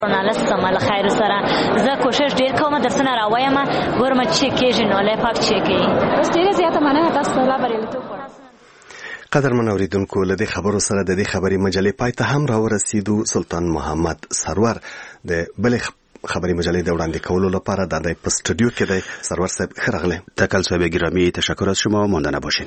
نالستم ال خیر سره زه کوشش ډیر کوم درسونه راوایم ګورم چې کېږي نو له پاک چې کوي بس ډیره زیاته مننه تاسو ته بریالیتوب. قدرمن اوریدونکو له دې خبرو سره د دې خبري مجلې پای ته هم راورسېدو. سلطان محمد سرور د بلې خبري مجلې د وړاندې کولو لپاره د په استودیو کې دی. سرور صاحب ښه راغلی. تکل صاحب گرامی تشکر از شما. مانده نباشین.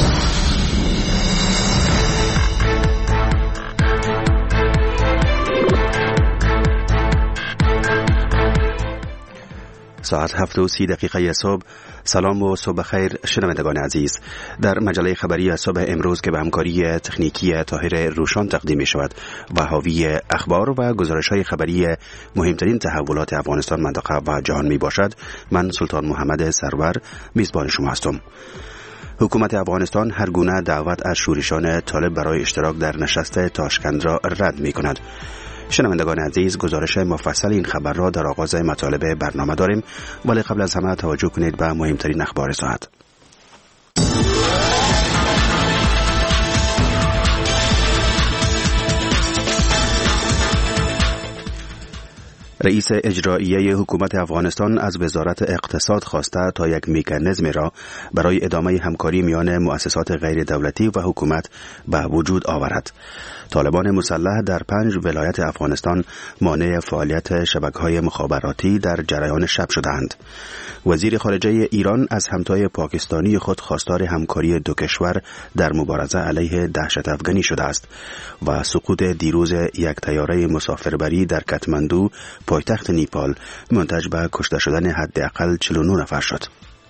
ساعت 7:30 صبح. سلام و صبح خیر شنوندگان عزیز. در مجله خبری صبح امروز که به همکاری تکنیکی طاهر روشان تقدیم می شود و حاوی اخبار و گزارش‌های خبری مهمترین تحولات افغانستان، منطقه و جهان می باشد، من سلطان محمد سرور میزبان شما هستم. حکومت افغانستان هر گونه دعوت از شورشان طالب برای اشتراک در نشست تاشکند را رد می کند. شنوندگان عزیز، گزارش مفصل این خبر را در آغاز مطالب برنامه داریم، ولی قبل از همه توجه کنید به مهمترین اخبار ساعت. رئیس اجرایی حکومت افغانستان از وزارت اقتصاد خواسته تا یک مکانیزم را برای ادامه همکاری میان مؤسسات غیر دولتی و حکومت به وجود آورد. طالبان مسلح در 5 ولایت افغانستان مانع فعالیت شبکه‌های مخابراتی در جریان شب شدند. وزیر خارجه ایران از همتای پاکستانی خود خواستار همکاری دو کشور در مبارزه علیه دهشت افغانی شده است و سقوط دیروز یک طیاره مسافربری در کاتماندو، پایتخت نیپال، منتج به کشته شدن حداقل 49 نفر شد.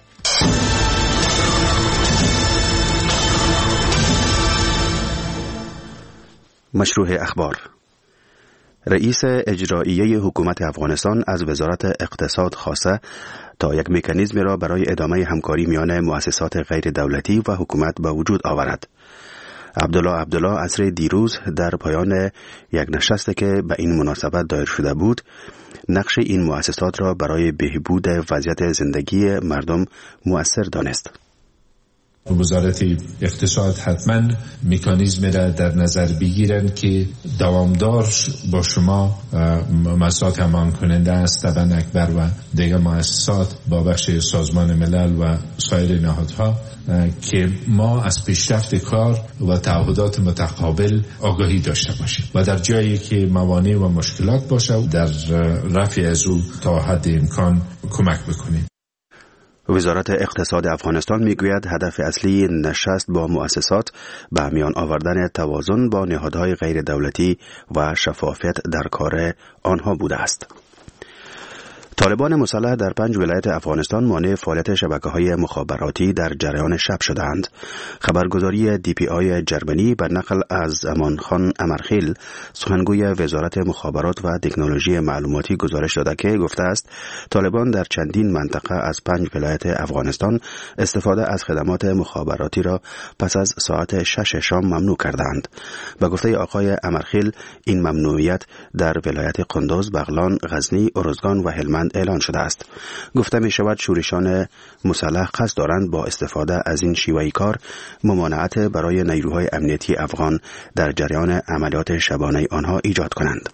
مشروع اخبار. رئیس اجرایی حکومت افغانستان از وزارت اقتصاد خواسته تا یک مکانیزم را برای ادامه همکاری میان مؤسسات غیر دولتی و حکومت به وجود آورد. عبدالله عصر دیروز در پایان یک نشست که به این مناسبت دایر شده بود، نقش این مؤسسات را برای بهبود وضعیت زندگی مردم مؤثر دانست. وزارت اقتصاد حتما مکانیزم را در نظر بگیرند که دوامدار با شما مؤسسات همان کننده است، طبعا اکبر و دیگر مؤسسات با بخش سازمان ملل و سایر نهادها، که ما از پیشرفت کار و تعهدات متقابل آگاهی داشته باشیم و در جایی که موانع و مشکلات باشه در رفع از او تا حد امکان کمک بکنیم. وزارت اقتصاد افغانستان میگوید هدف اصلی نشست با مؤسسات به میان آوردن توازن با نهادهای غیر دولتی و شفافیت در کار آنها بوده است. طالبان مسلح در 5 ولایت افغانستان مانع فعالیت شبکه‌های مخابراتی در جریان شب شدند. خبرگزاری DPI جرمنی به نقل از امانخان امرخیل، سخنگوی وزارت مخابرات و تکنولوژی معلوماتی، گزارش داده که گفته است طالبان در چندین منطقه از 5 ولایت افغانستان استفاده از خدمات مخابراتی را پس از ساعت 6 شام ممنوع کردند. به گفته آقای امرخیل، این ممنوعیت در ولایت قندوز، بغلان، غزنی، ارزگان و هلمند اعلان شده است. گفته می شود شورشان مسلح قصد دارند با استفاده از این شیوه کار ممانعت برای نیروهای امنیتی افغان در جریان عملیات شبانه آنها ایجاد کنند.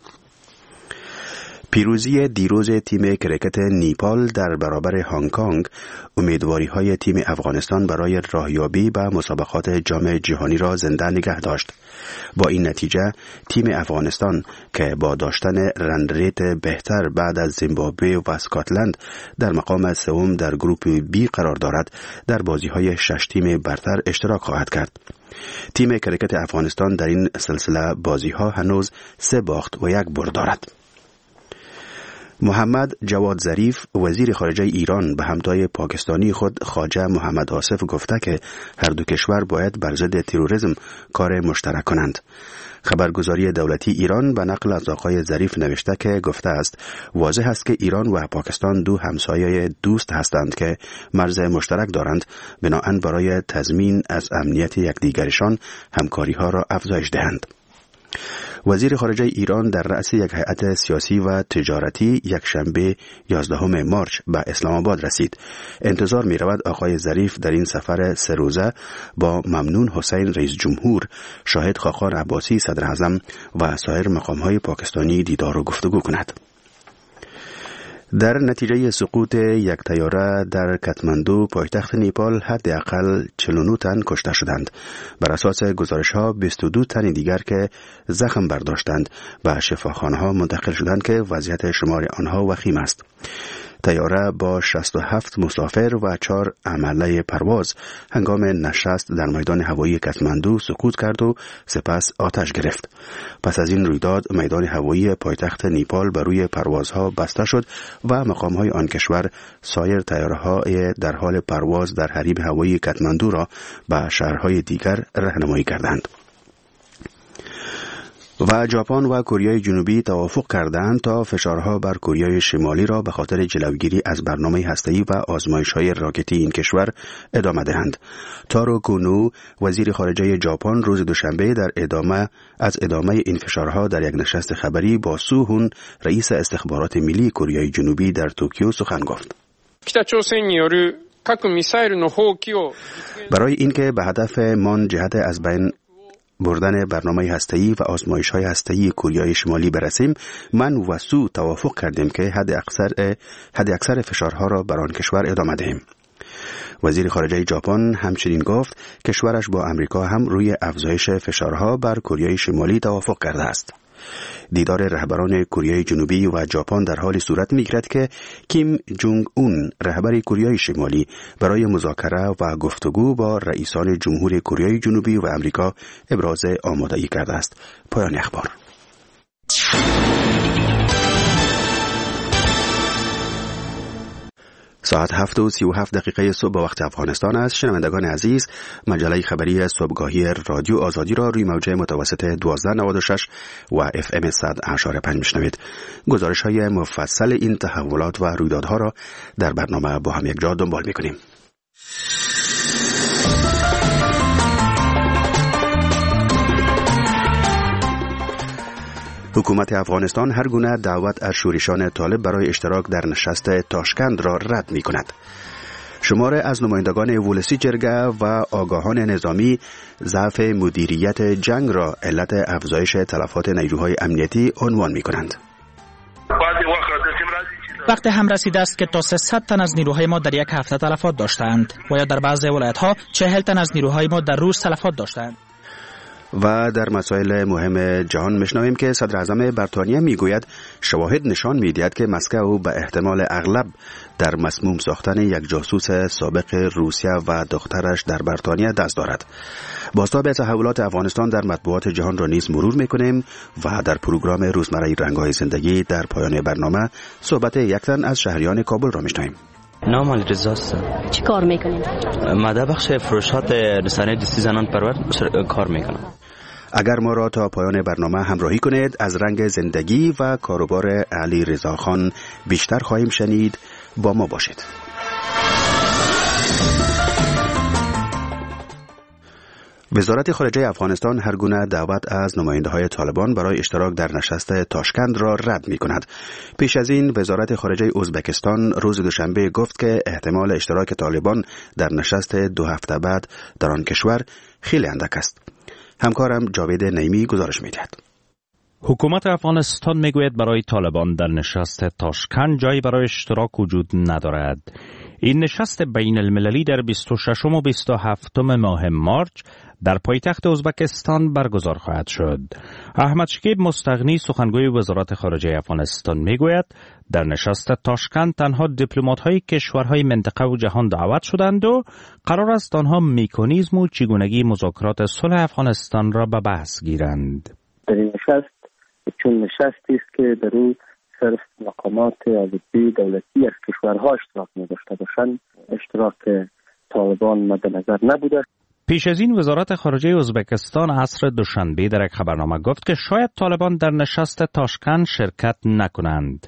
پیروزی دیروز تیم کرکت نیپال در برابر هنگ کنگ امیدواری‌های تیم افغانستان برای راهیابی به مسابقات جام جهانی را زنده نگه داشت. با این نتیجه تیم افغانستان که با داشتن رنریت بهتر بعد از زیمبابوه و اسکاتلند در مقام سوم در گروپ بی قرار دارد، در بازی‌های 6 تیم برتر اشتراک خواهد کرد. تیم کرکت افغانستان در این سلسله بازی‌ها هنوز 3 باخت و 1 برد دارد. محمد جواد ظریف وزیر خارجه ایران به همتای پاکستانی خود خواجه محمد آصف گفته که هر دو کشور باید بر ضد تروریسم کار مشترک کنند. خبرگزاری دولتی ایران به نقل از آقای ظریف نوشته که گفته است واضح است که ایران و پاکستان دو همسایه دوست هستند که مرز مشترک دارند، بنابراین برای تضمین از امنیت یکدیگرشان همکاری ها را افزایش دهند. وزیر خارجه ایران در رأس یک هیئت سیاسی و تجارتی یکشنبه 11 مارچ به اسلام آباد رسید. انتظار می رود آقای ظریف در این سفر 3 روزه با ممنون حسین رئیس جمهور، شاهد خاقان عباسی صدر اعظم و سایر مقام‌های پاکستانی دیدار و گفتگو کند. در نتیجه سقوط یک طیاره در کاتماندو پایتخت نیپال حداقل 49 تن کشته شدند. بر اساس گزارش‌ها 22 تن دیگر که زخم برداشتند به شفاخانه‌ها منتقل شدند که وضعیت شمار آنها وخیم است. طیاره با 67 مسافر و 4 عمله پرواز هنگام نشست در میدان هوایی کاتماندو سقوط کرد و سپس آتش گرفت. پس از این رویداد میدان هوایی پایتخت نیپال بر روی پروازها بسته شد و مقام‌های آن کشور سایر طیاره‌های در حال پرواز در حریم هوایی کاتماندو را به شهرهای دیگر راهنمایی کردند. و ژاپن و کره جنوبی توافق کردند تا فشارها بر کره شمالی را به خاطر جلوگیری از برنامه هسته‌ای و آزمایش‌های راکتی این کشور ادامه دهند. تارو کونو وزیر خارجه ژاپن روز دوشنبه در ادامه این فشارها در یک نشست خبری با سو هون رئیس استخبارات ملی کره جنوبی در توکیو سخن گفت. برای اینکه به هدف من جهت از بین بردن برنامه هسته‌ای و آزمایش‌های هسته‌ای کره شمالی برسیم، من و سو توافق کردیم که حد اکثر فشارها را بر آن کشور ادامه دهیم. وزیر خارجه ژاپن همچنین گفت کشورش با امریکا هم روی افزایش فشارها بر کره شمالی توافق کرده است. دیدار رهبران کره جنوبی و ژاپن در حال صورت می‌گیرد که کیم جونگ اون رهبر کره شمالی برای مذاکره و گفتگو با رئیسان جمهور کره جنوبی و امریکا ابراز آمادگی کرده است. پایان اخبار. ساعت 7:37 صبح به وقت افغانستان است. شنوندگان عزیز، مجله خبری صبحگاهی رادیو آزادی را روی موج متوسط 1296 و FM 100.5 میشنوید. گزارش‌های مفصل این تحولات و رویدادها را در برنامه با هم یک جا دنبال می‌کنیم. حکومت افغانستان هر گونه دعوت از شورشیان طالب برای اشتراک در نشست تاشکند را رد می کند. شمار از نمایندگان ولسی جرگه و آگاهان نظامی ضعف مدیریت جنگ را علت افزایش تلفات نیروهای امنیتی عنوان می کنند. وقت هم رسیده است که تا 300 تن از نیروهای ما در یک هفته تلفات داشتند و یا در بعضی ولایت‌ها 40 تن از نیروهای ما در روز تلفات داشتند. و در مسائل مهم جهان میشنویم که صدر اعظم بریتانیا میگوید شواهد نشان میدهد که مسکو به احتمال اغلب در مسموم ساختن یک جاسوس سابق روسیه و دخترش در بریتانیا دست دارد. بازتاب تحولات افغانستان در مطبوعات جهان را نیز مرور میکنیم و در پروگرام روزمره رنگ‌های زندگی در پایان برنامه صحبت یک تن از شهریان کابل را میشنویم. نام علی رضاست. چی کار میکنیم؟ ماده بخش فروشات رسانه دستی زنان پرور کار میکنم. اگر ما را تا پایان برنامه همراهی کنید از رنگ زندگی و کاروبار علی رضا خان بیشتر خواهیم شنید. با ما باشید. وزارت خارجه افغانستان هر گونه دعوت از نماینده‌های طالبان برای اشتراک در نشست تاشکند را رد می‌کند. پیش از این وزارت خارجه ازبکستان روز دوشنبه گفت که احتمال اشتراک طالبان در نشست 2 هفته بعد در آن کشور خیلی اندک است. همکارم جاوید نعیمی گزارش می‌دهد. حکومت افغانستان میگوید برای طالبان در نشست تاشکند جایی برای اشتراک وجود ندارد. این نشست بین المللی در 26 و 27 ماه مارچ در پایتخت ازبکستان برگزار خواهد شد. احمد شکیب مستغنی سخنگوی وزارت خارجه افغانستان میگوید در نشست تاشکند تنها دیپلمات‌های کشورهای منطقه و جهان دعوت شدند و قرار است آنها مکانیزم و چگونگی مذاکرات صلح افغانستان را به بحث گیرند. در این نشست چون نشستی است که در او صرف مقامات عضوی دولتی از کشورها اشتراک نداشته باشند، اشتراک طالبان مد نظر نبوده. پیش از این وزارت خارجه ازبکستان عصر دوشنبه در یک خبرنامه گفت که شاید طالبان در نشست تاشکند شرکت نکنند.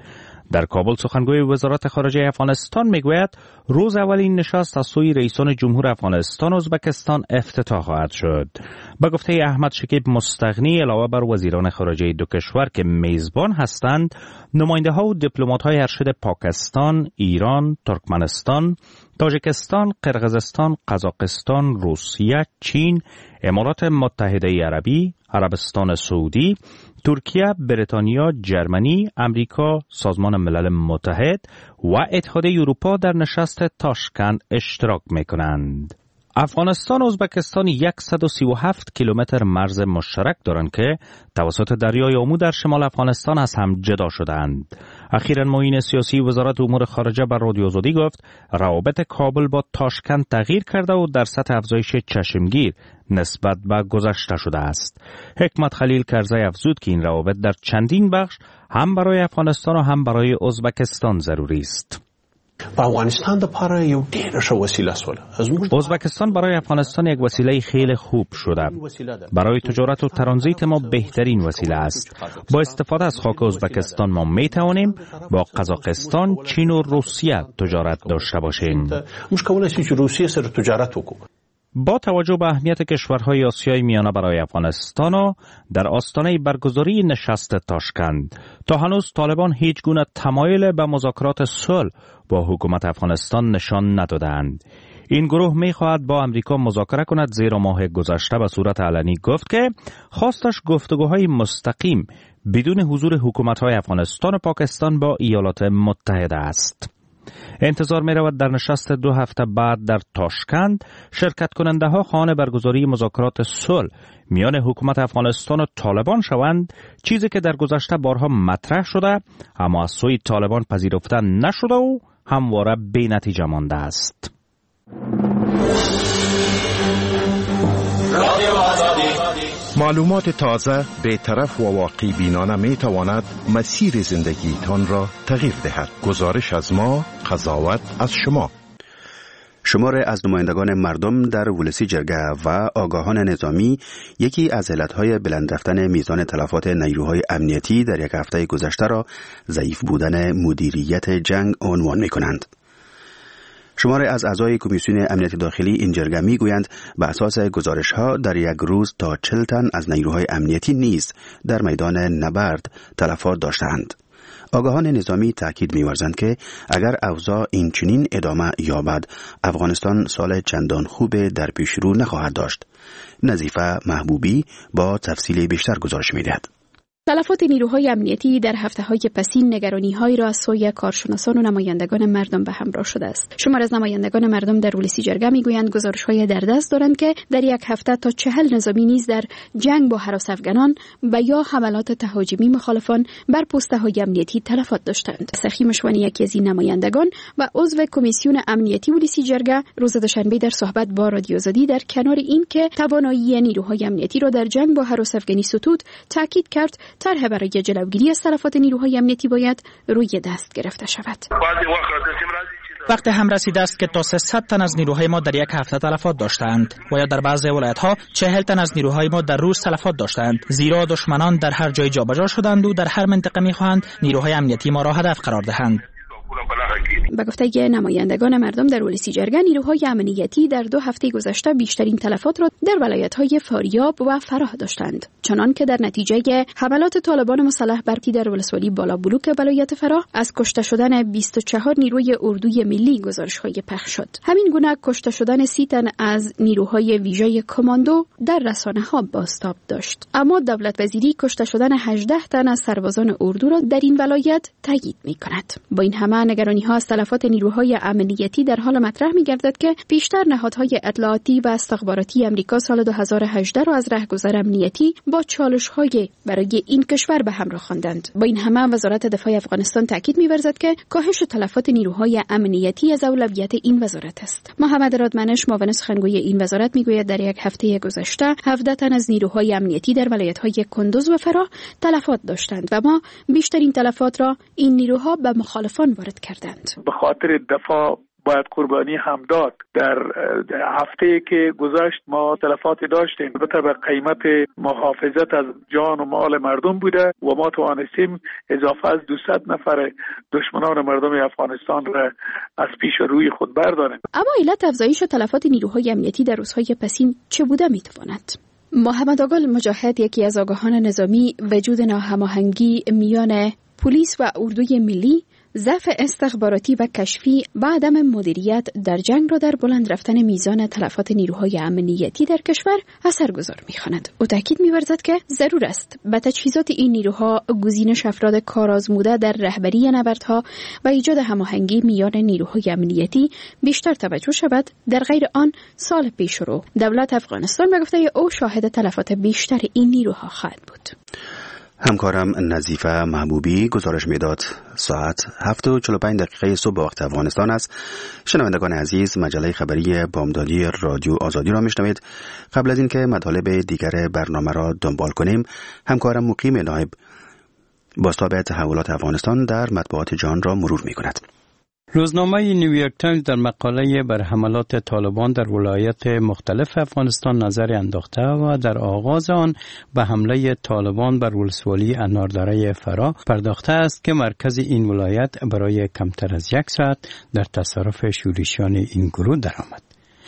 در کابل سخنگوی وزارت خارجه افغانستان میگوید روز اول این نشست از سوی رئیسان جمهور افغانستان و ازبکستان افتتاح خواهد شد. به گفته احمد شکیب مستغنی، علاوه بر وزیران خارجه دو کشور که میزبان هستند، نماینده ها و دیپلمات های ارشد پاکستان، ایران، ترکمنستان، تاجیکستان، قرقیزستان، قزاقستان، روسیه، چین، امارات متحده عربی، عربستان سعودی، ترکیه، بریتانیا، جرمنی، امریکا، سازمان ملل متحد و اتحادیه اروپا در نشست تاشکند اشتراک می‌کنند. افغانستان و ازبکستان 137 کیلومتر مرز مشترک دارند که توسط دریای آمو در شمال افغانستان از هم جدا شدند. اخیراً معین سیاسی وزارت امور خارجه بر رادیو آزادی گفت روابط کابل با تاشکند تغییر کرده و در سطح افزایش چشمگیر نسبت به گذشته شده است. حکمت خلیل کرزی افزود که این روابط در چندین بخش هم برای افغانستان و هم برای ازبکستان ضروری است. ازبکستان برای افغانستان یک وسیله خیلی خوب شده. برای تجارت و ترانزیت ما بهترین وسیله است. با استفاده از خاک ازبکستان ما می توانیم با قزاقستان، چین و روسیه تجارت داشته باشیم. با توجه به اهمیت کشورهای آسیای میانه برای افغانستان و در آستانه برگزاری نشست تاشکند، تا هنوز طالبان هیچ گونه تمایل به مذاکرات صلح با حکومت افغانستان نشان ندادند. این گروه می‌خواهد با امریکا مذاکره کند، زیرا ماه گذشته به صورت علنی گفت که خواستش گفتگوهای مستقیم بدون حضور حکومت‌های افغانستان و پاکستان با ایالات متحده است. انتظار می رود در نشست 2 هفته بعد در تاشکند شرکت کننده ها خواهان برگزاری مذاکرات صلح میان حکومت افغانستان و طالبان شوند، چیزی که در گذشته بارها مطرح شده اما از سوی طالبان پذیرفته نشده و همواره بی نتیجه مانده است. معلومات تازه، بی‌طرف و واقع بینانه می تواند مسیر زندگیتان را تغییر دهد. گزارش از ما، قضاوت از شما. شمار از نمایندگان مردم در ولسی جرگه و آگاهان نظامی یکی از علتهای بلند رفتن میزان تلفات نیروهای امنیتی در یک هفته گذشته را ضعیف بودن مدیریت جنگ عنوان می کنند. شمار از اعضای کمیسیون امنیت داخلی این جرگه می گویند به اساس گزارش ها در یک روز تا 40 تن از نیروهای امنیتی نیز در میدان نبرد تلفات داشتند. آگاهان نظامی تاکید می‌ورزند که اگر اوضاع این چنین ادامه یابد، افغانستان سال چندان خوب در پیش رو نخواهد داشت. نظیفه محبوبی با تفصیل بیشتر گزارش می‌دهد. تلفات نیروهای امنیتی در هفته‌های پسین نگرانی‌هایی را از سوی کارشناسان و نمایندگان مردم به همراه شده است. شمار از نمایندگان مردم در ولسی جرگه می‌گویند گزارش‌های در دست دارند که در یک هفته تا 40 نظامی نیز در جنگ با هراس افغانان و یا حملات تهاجمی مخالفان بر پست‌های امنیتی تلفات داشتند. سخی مشوانی، یکی از این نمایندگان و عضو کمیسیون امنیتی ولسی جرگه، روز دوشنبه در صحبت با رادیو آزادی در کنار این که توانایی نیروهای امنیتی را در جنگ با هراس افغانی ستود، تاکید کرد طرح برای جلوگیری از تلفات نیروهای امنیتی باید روی دست گرفته شود. وقت هم رسیده است که تا 300 تن از نیروهای ما در یک هفته تلفات داشتند و یا در بعضی ولایت‌ها 40 تن از نیروهای ما در روز تلفات داشتند، زیرا دشمنان در هر جای جابجا شدند و در هر منطقه می‌خواهند نیروهای امنیتی ما را هدف قرار دهند. به گفته نمایندگان مردم در ولسی جرگه، نیروهای امنیتی در 2 هفته گذشته بیشترین تلفات را در ولایت‌های فاریاب و فراه داشتند، چنان که در نتیجه حملات طالبان مسلح برتی در ولسوالی بالا بلوک ولایت فراه از کشته شدن 24 نیروی اردوی ملی گزارش‌های پخش شد. همین گونه کشته شدن 30 تن از نیروهای ویژه کماندو در رسانه‌ها بازتاب داشت. اما دولت وزیری کشته شدن 18 تن از سربازان اردو را در این ولایت تایید می‌کند. با این همه نگرانی‌ها از تلفات نیروهای امنیتی در حال مطرح می‌گردد که پیشتر نهادهای اطلاعاتی و استخباراتی آمریکا سال 2018 را از رهگذر امنیتی با چالش‌های برای این کشور به همراه خواندند. با این همه وزارت دفاع افغانستان تاکید می‌ورزد که کاهش تلفات نیروهای امنیتی از اولویت این وزارت است. محمد رادمنش، معاون سخنگوی این وزارت، می‌گوید در یک هفته گذشته 17 تن از نیروهای امنیتی در ولایت‌های کندوز و فراه تلفات داشتند و ما بیشترین تلفات را این نیروها به مخالفان وارد کردند. به خاطر دفاع باید قربانی هم داد. در هفته که گذشت ما تلفاتی داشتیم البته به قیمت محافظت از جان و مال مردم بوده و ما توانستیم اضافه از 200 نفر دشمنان مردم افغانستان را از پیش روی خود برداریم. اما علت افزایش تلفات نیروهای امنیتی در روزهای پسین چه بوده میتواند؟ محمد آقل مجاهد، یکی از آگاهان نظامی، وجود ناهماهنگی میان پلیس و اردوی ملی، ضعف استخباراتی و کشفی و عدم مدیریت در جنگ را در بلند رفتن میزان تلفات نیروهای امنیتی در کشور اثرگذار می‌خواند. او تاکید می‌ورزد که ضرور است به تجهیزات این نیروها، گزینش افراد کارآزموده در رهبری نبردها و ایجاد هماهنگی میان نیروهای امنیتی بیشتر توجه شود. در غیر آن سال پیش رو دولت افغانستان به گفته او شاهد تلفات بیشتر این نیروها خواهد بود. همکارم نظیفه محبوبی گزارش میداد. ساعت 7:45 صبح به وقت افغانستان است. شنوندگان عزیز، مجله خبری بامدادی رادیو آزادی را میشنوید. قبل از اینکه مطالب دیگر برنامه را دنبال کنیم، همکارم مقیم نایب بازتاب تحولات افغانستان در مطبوعات جهان را مرور میکند. روزنامه نیویورک تایمز در مقاله بر حملات طالبان در ولایات مختلف افغانستان نظر انداخته و در آغاز آن به حمله طالبان بر ولسوالی اناردره فرا پرداخته است که مرکز این ولایت برای کمتر از 1 ساعت در تصرف شورشیان این گروه درآمد.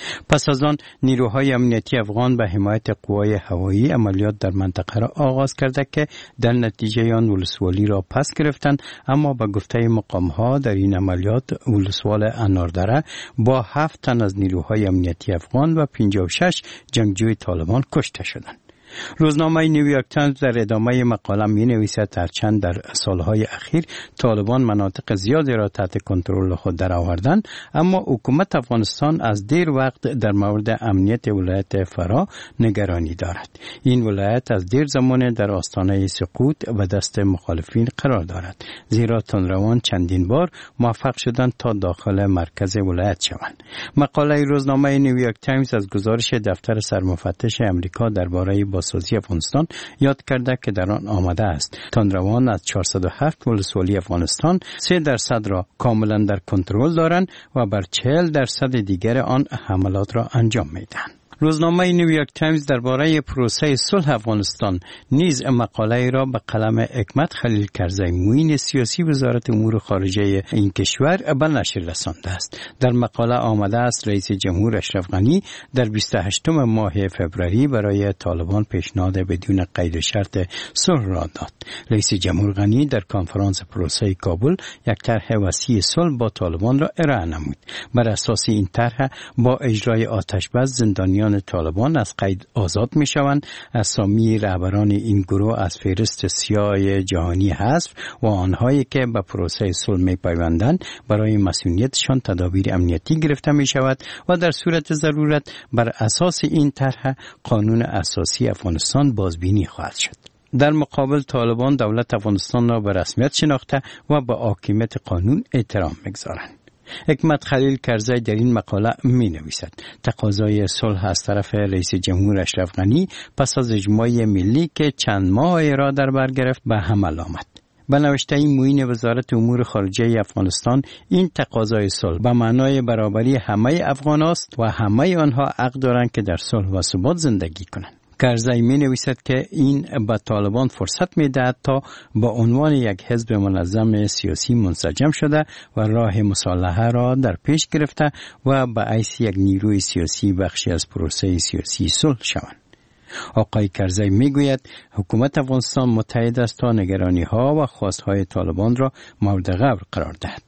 پس از آن نیروهای امنیتی افغان به حمایت قوای هوایی عملیات در منطقه را آغاز کرده که در نتیجه آن ولسوالی را پس گرفتند، اما به گفته مقام‌ها در این عملیات ولسوال اناردره با 7 تن از نیروهای امنیتی افغان و 56 جنگجوی طالبان کشته شدند. روزنامه نیویورک تایمز در ادامه مقاله می نویسد هرچند در سالهای اخیر طالبان مناطق زیادی را تحت کنترل خود درآوردند، اما حکومت افغانستان از دیر وقت در مورد امنیت ولایت فرا نگرانی دارد. این ولایت از دیر زمان در آستانه سقوط و دست مخالفین قرار دارد، زیرا تندروان چندین بار موفق شدند تا داخل مرکز ولایت شوند. مقاله روزنامه نیویورک تایمز از گزارش دفتر سرمفتش امریکا درباره بازسازی افغانستان یاد کرده که در آن آمده است تندروان از 407 ولسوالی افغانستان 3% را کاملا در کنترل دارند و بر 40% دیگر آن حملات را انجام میدهند. روزنامه نیویورک تایمز درباره پروسه صلح افغانستان نیز مقاله را به قلم حکمت خلیل کرزی، معین سیاسی وزارت امور خارجه این کشور، به نشر رسانده است. در مقاله آمده است رئیس جمهور اشرف غنی در 28 ماه فوریه برای طالبان پیشنهاد بدون قید شرط صلح را داد. رئیس جمهور غنی در کنفرانس پروسه کابل یک طرح وسیع صلح با طالبان را ارائه نمود. بر اساس این طرح با اجرای آتش‌بس زندانیان طالبان از قید آزاد می شوند، اسامی رهبران این گروه از فهرست سیاه جهانی حذف و آنهایی که به پروسه صلح می پیوندند برای مسئولیتشان تدابیر امنیتی گرفته می شود و در صورت ضرورت بر اساس این طرح قانون اساسی افغانستان بازبینی خواهد شد. در مقابل طالبان دولت افغانستان را به رسمیت شناخته و به حاکمیت قانون احترام می‌گذارند. حکمت خلیل کرزی در این مقاله می نویسد تقاضای صلح از طرف رئیس جمهور اشرف غنی پس از اجماع ملی که چند ماه را در بر گرفت به عمل آمد. به نوشته معین وزارت امور خارجه افغانستان، این تقاضای صلح به معنای برابری همه افغان است و همه آنها حق دارند که در صلح و ثبات زندگی کنند. کرزی می نویسد که این به طالبان فرصت می دهد تا با عنوان یک حزب منظم سیاسی منسجم شده و راه مصالحه را در پیش گرفته و به حیث یک نیروی سیاسی بخشی از پروسه سیاسی صلح شوند. آقای کرزی می گوید حکومت افغانستان متحد است تا نگرانی ها و خواست های طالبان را مورد غور قرار دهد.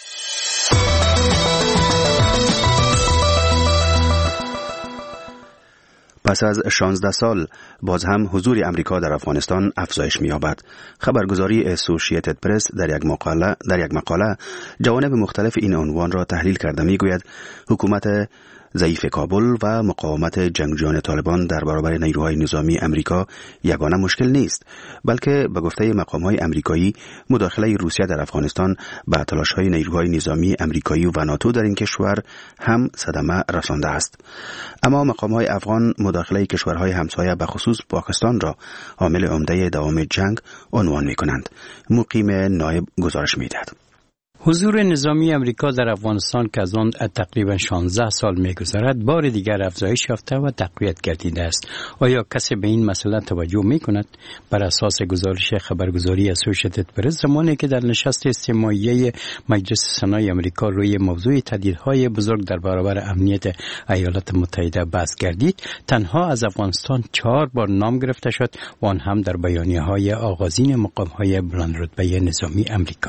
پس از 16 سال باز هم حضور امریکا در افغانستان افزایش می‌یابد. خبرگزاری اسوسییتد پرس در یک مقاله جوانب مختلف این عنوان را تحلیل کرده می‌گوید حکومت ضعیف کابل و مقاومت جنگجویان طالبان در برابر نیروهای نظامی امریکا یگانه مشکل نیست، بلکه به گفته مقام‌های امریکایی مداخله روسیه در افغانستان به تلاش‌های نیروهای نظامی امریکایی و ناتو در این کشور هم صدمه رسانده است. اما مقام‌های افغان مداخله کشورهای همسایه به خصوص پاکستان را عامل عمده دوام جنگ عنوان می‌کنند. مقیم نایب گزارش می‌دهد. حضور نظامی امریکا در افغانستان که از آن تقریبا 16 سال می‌گذرد بار دیگر افزایش یافته و تقویت گردیده است. آیا کسی به این مسئله توجه می‌کند؟ بر اساس گزارش خبرگزاری اسوسییتد پرس، زمانی که در نشست استماعی مجلس سنای امریکا روی موضوع تهدیدهای بزرگ در برابر امنیت ایالات متحده بحث گردید، تنها از افغانستان 4 بار نام گرفته شد و آن هم در بیانیه‌های آغازین مقام‌های بلندرتبه نظامی امریکا.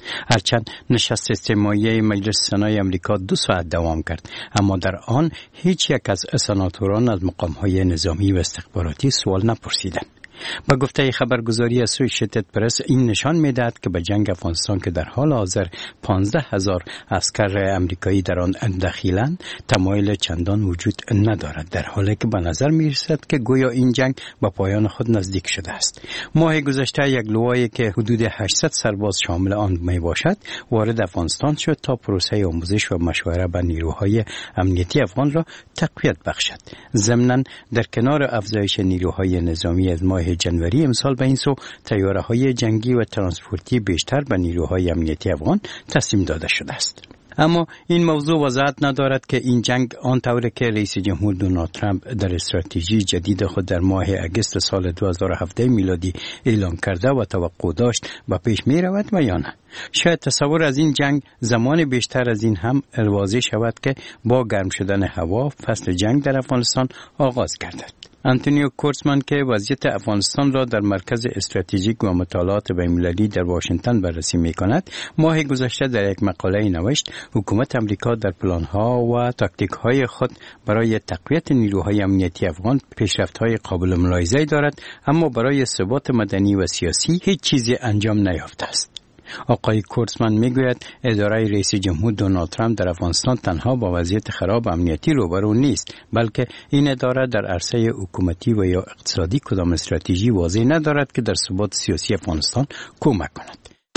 هرچند نشست استماعی مجلس سنای امریکا 2 ساعت دوام کرد، اما در آن هیچ یک از سناتوران از مقام‌های نظامی و استخباراتی سوال نپرسیدند. با گفته خبرگزاری اسوسییتد پرس، این نشان می‌دهد که به جنگ افغانستان که در حال حاضر 15,000 عسکر امریکایی در آن دخیلند تمایل چندان وجود ندارد، در حالی که به نظر می‌رسد که گویا این جنگ به پایان خود نزدیک شده است. ماه گذشته یک لوایی که حدود 800 سرباز شامل آن میباشد وارد افغانستان شد تا پروسه آموزش و مشوره به نیروهای امنیتی افغان را تقویت بخشد. ضمناً در کنار افزایش نیروهای نظامی از ماه جنوری امسال به این سو طیاره‌های جنگی و ترانسپورتی بیشتر به نیروهای امنیتی افغان تسلیم داده شده است. اما این موضوع وضاحت ندارد که این جنگ آنطوری که رئیس جمهور دونالد ترامپ در استراتژی جدید خود در ماه اگست سال 2017 میلادی اعلام کرده و توقع داشت به پیش می رود و یا نه. شاید تصور از این جنگ زمان بیشتر از این هم واضح شود که با گرم شدن هوا فصل جنگ در افغانستان آغاز گردد. آنتونیو کورتزمان که وضعیت افغانستان را در مرکز استراتژیک و مطالعات بین‌المللی در واشنگتن بررسی می‌کند، ماه گذشته در یک مقاله نوشت حکومت امریکا در پلان‌ها و تاکتیک‌های خود برای تقویت نیروهای امنیتی افغان پیشرفت‌های قابل ملاحظه‌ای دارد، اما برای ثبات مدنی و سیاسی هیچ چیزی انجام نیافته است. آقای کورتزمان میگوید اداره رئیس جمهور دونالد ترامپ در افغانستان تنها با وضعیت خراب امنیتی روبرو نیست، بلکه این اداره در عرصه حکومتی و یا اقتصادی کدام استراتژی واضح ندارد که در ثبات سیاسی افغانستان کمک کند.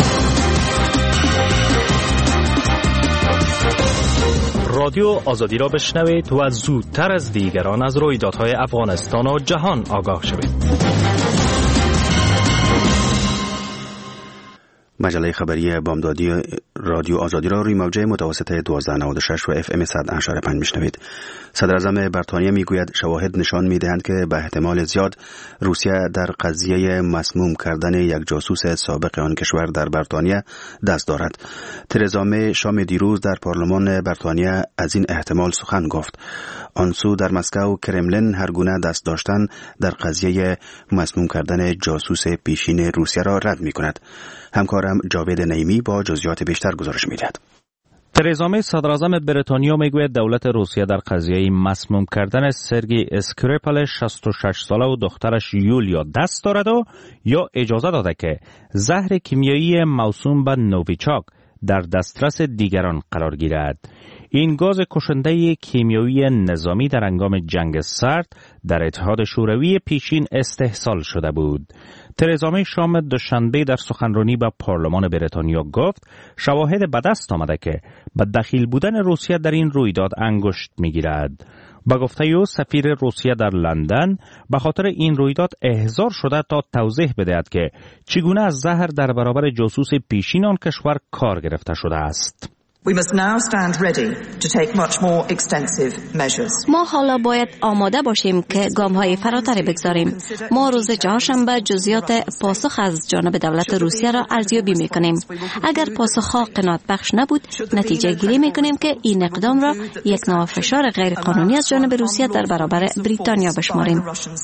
رادیو آزادی را بشنوید و زودتر از دیگران از رویدادهای افغانستان و جهان آگاه شوید. مجله خبری بامدادی رادیو آزادی را روی موجه متوسط 1296 و FM 100.5 میشنوید. صدر اعظم بریتانیا میگوید شواهد نشان میدهند که به احتمال زیاد روسیه در قضیه مسموم کردن یک جاسوس سابق آن کشور در بریتانیا دست دارد. ترزا می شام دیروز در پارلمان بریتانیا از این احتمال سخن گفت. آن سو در مسکو کرملین هر گونه دست داشتن در قضیه مسموم کردن جاسوس پیشین روسیه را رد میکند. همکارم جاوید نعیمی با جزئیات بیشتر گزارش می‌دهد. ترزا می صدر اعظم بریتانیا میگوید دولت روسیه در قضیه مسموم کردن سرگی اسکریپل 66 ساله و دخترش یولیا دست دارد و یا اجازه داده که زهر کیمیایی موسوم به نوویچاک در دسترس دیگران قرار گیرد. این گاز کشنده کیمیایی نظامی در هنگام جنگ سرد در اتحاد شوروی پیشین استحصال شده بود. ترزا می شام دوشنبه در سخنرانی به پارلمان بریتانیا گفت شواهد به دست آمده که به دخیل بودن روسیه در این رویداد انگشت میگیرد. با گفته او سفیر روسیه در لندن به خاطر این رویداد احضار شده تا توضیح بدهد که چگونه از زهر در برابر جاسوس پیشین آن کشور کار گرفته شده است. We must now stand ready to take much more extensive measures. ما حالا باید آماده باشیم که گام‌های فراتری بگذاریم. ما روز چهارشنبه جزئیات پاسخ از جانب دولت روسیه را ارزیابی می‌کنیم. اگر پاسخ‌ها قناعت بخش نبود، نتیجه گیری می‌کنیم که این اقدام را یک نوع فشار غیر قانونی از جانب روسیه در برابر بریتانیا بشماریم.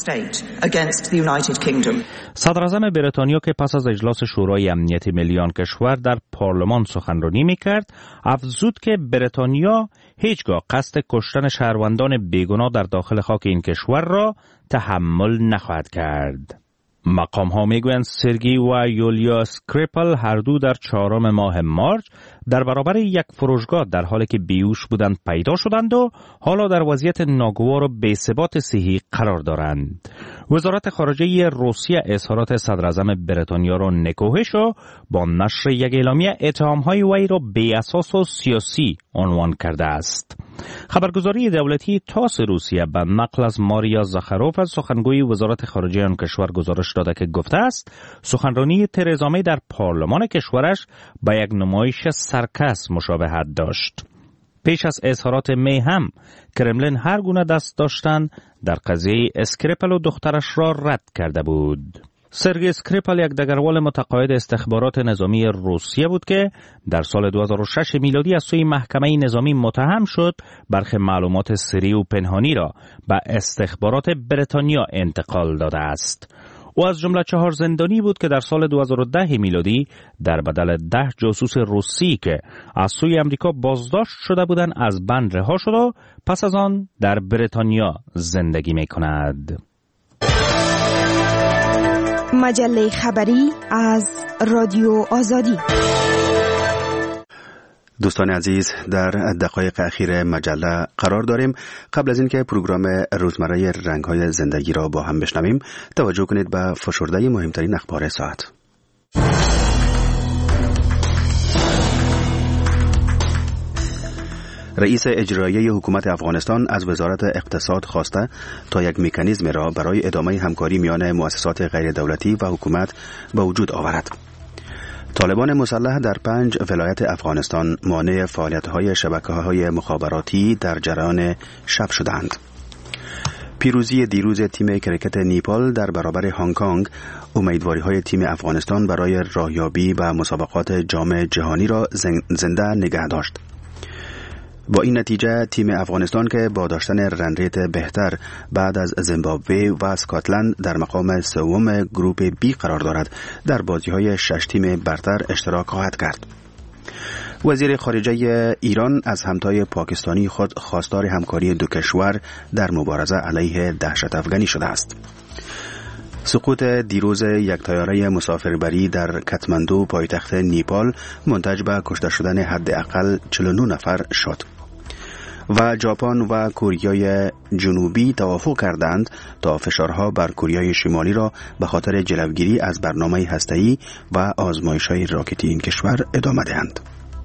صدر اعظم بریتانیا که پس از اجلاس شورای امنیت ملی آن کشور در پارلمان سخنرانی می‌کرد، افزود که بریتانیا هیچگاه قصد کشتن شهروندان بیگناه در داخل خاک این کشور را تحمل نخواهد کرد. مقام ها میگویند سرگی و یولیا اسکریپل هر دو در 4 ماه مارچ در برابر یک فروشگاه در حالی که بیهوش بودند پیدا شدند و حالا در وضعیت ناگوار و بی‌ثبات صحی قرار دارند. وزارت خارجه روسیه اظهارات صدر اعظم بریتانیا را نکوهش و با نشر یک اعلامیه اتهام‌های وی را بی‌اساس و سیاسی عنوان کرده است. خبرگزاری دولتی تاس روسیه به نقل از ماریا زاخاروف از سخنگوی وزارت خارجه آن کشور گزارش داده که گفته است سخنرانی ترزا می در پارلمان کشورش به یک نمایش سرکس مشابهت داشت. پیش از اظهارات می هم کرملین هر گونه دست داشتن در قضیه اسکریپل و دخترش را رد کرده بود. سرگی اسکریپل یک دگروال متقاعد استخبارات نظامی روسیه بود که در سال 2006 میلادی از سوی محکمه نظامی متهم شد برخی معلومات سری و پنهانی را به استخبارات بریتانیا انتقال داده است. او از جمله 4 زندانی بود که در سال 2010 میلادی در بدل 10 جاسوس روسی که از سوی امریکا بازداشت شده بودند از بند رها شد و پس از آن در بریتانیا زندگی می کند. مجله خبری از رادیو آزادی. دوستان عزیز، در دقایق اخیر مجله قرار داریم. قبل از اینکه پروگرام روزمره رنگ‌های زندگی را با هم بشنویم، توجه کنید به فشرده مهمترین اخبار ساعت. رئیس اجرایی حکومت افغانستان از وزارت اقتصاد خواسته تا یک مکانیزم را برای ادامه همکاری میان مؤسسات غیر دولتی و حکومت به وجود آورد. طالبان مسلح در 5 ولایت افغانستان مانع فعالیت‌های شبکه‌های مخابراتی در جریان شب شدند. پیروزی دیروز تیم کرکت نیپال در برابر هنگ کنگ امیدواری‌های تیم افغانستان برای راهیابی به مسابقات جام جهانی را زنده نگه داشت. با این نتیجه تیم افغانستان که با داشتن رنریت بهتر بعد از زیمبابوه و اسکاتلند در مقام سوم گروپ بی قرار دارد، در بازی‌های 6 تیم برتر اشتراک خواهد کرد. وزیر خارجه ایران از همتای پاکستانی خود خواستار همکاری دو کشور در مبارزه علیه دهشت افغانی شده است. سقوط دیروز یک طیاره مسافربری در کاتماندو پایتخت نیپال منتج به کشته شدن حداقل 49 نفر شد. و ژاپن و کوریای جنوبی توافق کردند تا فشارها بر کوریای شمالی را به خاطر جلوگیری از برنامه هسته‌ای و آزمایش‌های راکتی این کشور ادامه دهند.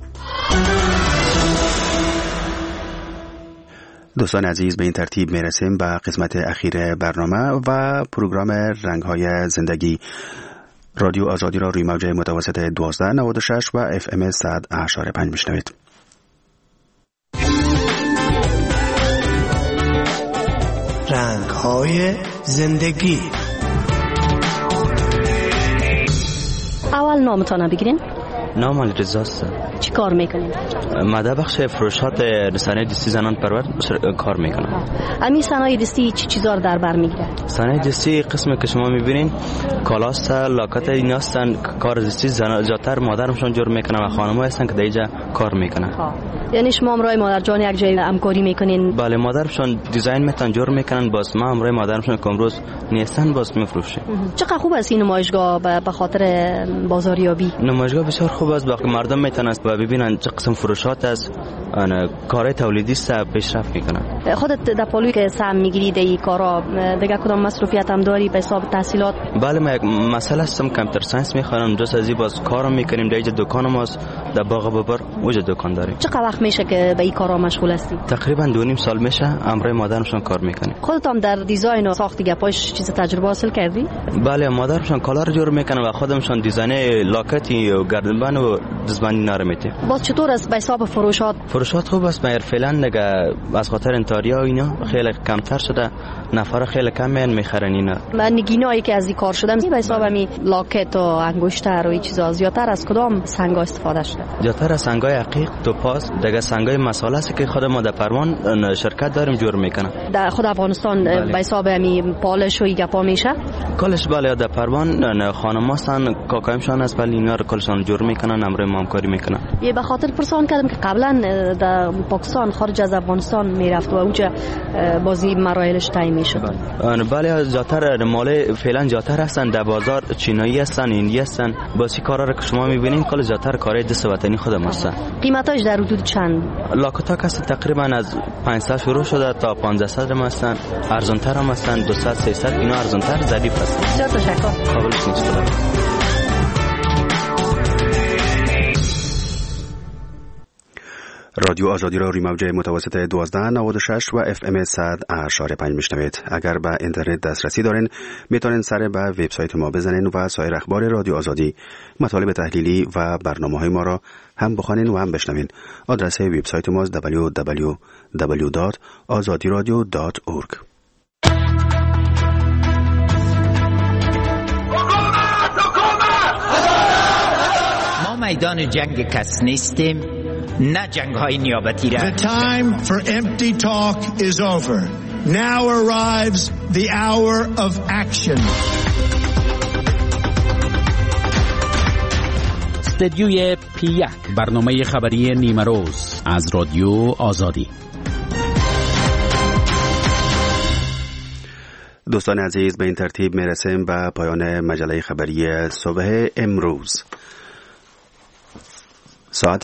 دوستان عزیز، به این ترتیب میرسیم به قسمت اخیر برنامه و پروگرام رنگ‌های زندگی. رادیو آزادی را روی موج متوسط 1296 و FM 100.5 میشنوید. رنگ‌های زندگی. اول نامتان بگیرین. نام رضاست. چی کار میکنین؟ ما در بخش فروشات صنایع دستی زنان پرور کار میکنم. امی صنایع دستی چی چیزا رو در بر میگیره؟ صنایع دستی قسمی که شما میبینین کالاست، لاکت اینا هستن. کار دستی زنجاتر مادرمشون جور میکنن و خانم‌ها هستن که دیجا کار میکنن. یعنی شما امرای مادر جان یک جای همکاری میکنین؟ بله، مادرشون دیزاین میتن جور میکنن، باز ما امرای مادرشون که امروز نیستن باز میفروشیم. چقدر خوب است این نمایشگاه به خاطر بازاریابی؟ نمایشگاه بسیار خوب است، باقی مردم میتونن و ببینن چه قسم فروشات است، کارهای تولیدی است، پیشرفت میکنن. خودت در پالوی که سهم میگیرید این کارا دیگه کدام مسئولیت هم داری به حساب تحصیلات؟ بله، ما یک مسئله هستم کامپیوتر ساینس میخوانم، جز از این باز کارم میکنیم. در اینجا دکان ماست در باغ ببر، اونجا دکان داریم. چقدر وقت میشه که به این کارا مشغول هستی؟ تقریبا 2.5 سال میشه امرای مادرمشون کار میکنیم. خودت هم در دیزاین و ساخت گپاش چیز تجربه حاصل کردی؟ بله، مادرمشون کالا رو جور میکنن و خودمشون دیزاین لاکتی و گردنبند و دزبندی نرمیته. باز چطور است به حساب فروشات خوب است، مگر فعلا دیگه از خاطر انتاریا و اینا خیلی کمتر شده، نفر خیلی کم میخرن اینا. من نگینایی که از این کار شدم به حساب می لاکت و انگشتر و این چیزا زیادتر از کدام سنگا استفاده شده؟ زیادتر از سنگای عقیق، توپاز، دیگه سنگای مساله است که خود ما در پروان شرکت داریم جور میکنن. در خود افغانستان به حساب می پالش و گپا میشه؟ کلش بله، در پروان خانم‌ها هستن، کاکایمشان است، ولی اینا رو کلشان جور میکنن، امر ما همکاری میکنن. یه به خاطر پرسان کردم که قبلا در پاکستان خارج از افغانستان میرفت و اونجا بازی مراحلش تعیین میشد. بله، زیادتر مال فعلا زیادتر هستن در بازار، چینایی هستن، هندی هستن. باسی کارا رو که شما میبینین کل زیادتر کارهای دست وطنی خودم هستن. قیمتاش در حدود چند؟ لاکتا هست تقریبا از 500 شروع شده تا 1500 هم هستن، ارزانتر هم هستن، 200 300 اینا ارزانتر ظریف هستن. بسیار تشکر. قابلش نیست. رادیو آزادی را روی موج متوسط 1296 و FM 100.5 میشنوید. اگر به اینترنت دسترسی دارین میتونین سر به وبسایت ما بزنین و سایر اخبار رادیو آزادی، مطالب تحلیلی و برنامه‌های ما را هم بخوانین و هم بشنوین. آدرس وبسایت ما www.azadiradio.org. ما میدان جنگ کس نیستیم، نه جنگ های نیابتی را. The time for empty talk is over. Now arrives the hour of action. استدیوی P1 برنامه خبری نیمه روز از رادیو آزادی. دوستان عزیز، به این ترتیب میرسیم به پایان مجله خبری صبح امروز. ساعت